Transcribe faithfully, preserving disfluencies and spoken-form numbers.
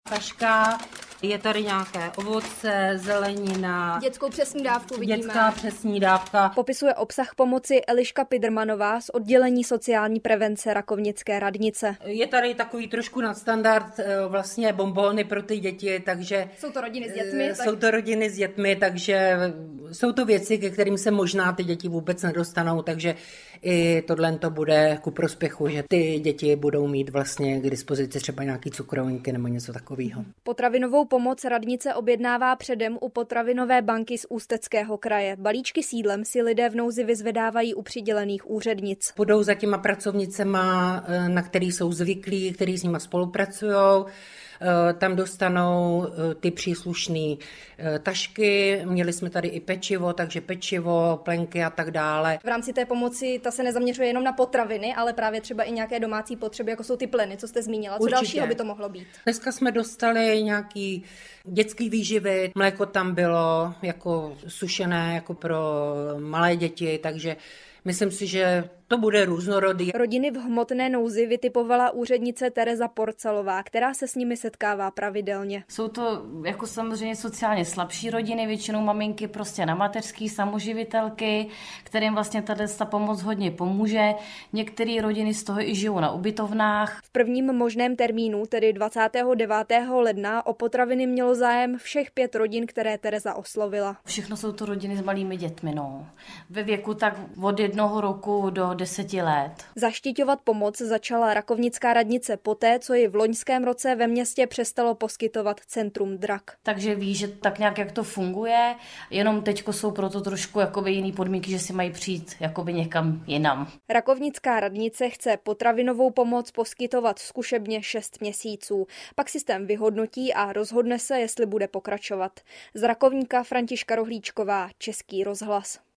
taška, je tady nějaké ovoce, zelenina. Dětskou přesní dávku vidíme. Dětská přesní dávka. Popisuje obsah pomoci Eliška Pidrmanová z oddělení sociální prevence Rakovnické radnice. Je tady takový trošku nadstandard vlastně bonbóny pro ty děti, takže... Jsou to rodiny s dětmi? Jsou tak... to rodiny s dětmi, takže jsou to věci, ke kterým se možná ty děti vůbec nedostanou, takže i tohle to bude ku prospěchu, že ty děti budou mít vlastně k dispozici třeba nějaký cukrovinky nebo něco takového. Potravinovou pomoc radnice objednává předem u potravinové banky z Ústeckého kraje. Balíčky s jídlem si lidé v nouzi vyzvedávají u přidělených úřednic. Budou za těma pracovnicema, na který jsou zvyklí, který s nima spolupracují. Tam dostanou ty příslušné tašky, měli jsme tady i pečivo, takže pečivo, plenky a tak dále. V rámci té pomoci ta se nezaměřuje jenom na potraviny, ale právě třeba i nějaké domácí potřeby, jako jsou ty pleny, co jste zmínila. Co Určitě. Dalšího by to mohlo být? Dneska jsme dostali nějaký dětský výživy, mléko tam bylo jako sušené, jako pro malé děti, takže myslím si, že to bude různorodý. Rodiny v hmotné nouzi vytipovala úřednice Tereza Porcalová, která se s nimi setkává pravidelně. Jsou to jako samozřejmě sociálně slabší rodiny, většinou maminky prostě na mateřský, samoživitelky, kterým vlastně tady ta pomoc hodně pomůže. Některé rodiny z toho i žijou na ubytovnách. V prvním možném termínu, tedy dvacátého devátého ledna, o potraviny mělo zájem všech pět rodin, které Tereza oslovila. Všechno jsou to rodiny s malými dětmi, no. Ve věku tak od jednoho roku do deseti let. Zaštiťovat pomoc začala Rakovnická radnice poté, co ji v loňském roce ve městě přestalo poskytovat centrum Drak. Takže ví, že tak nějak jak to funguje, jenom teďko jsou proto trošku jakoby jiný podmínky, že si mají přijít jakoby někam jinam. Rakovnická radnice chce potravinovou pomoc poskytovat zkušebně šest měsíců. Pak systém vyhodnotí a rozhodne se, jestli bude pokračovat. Z Rakovníka Františka Rohlíčková, Český rozhlas.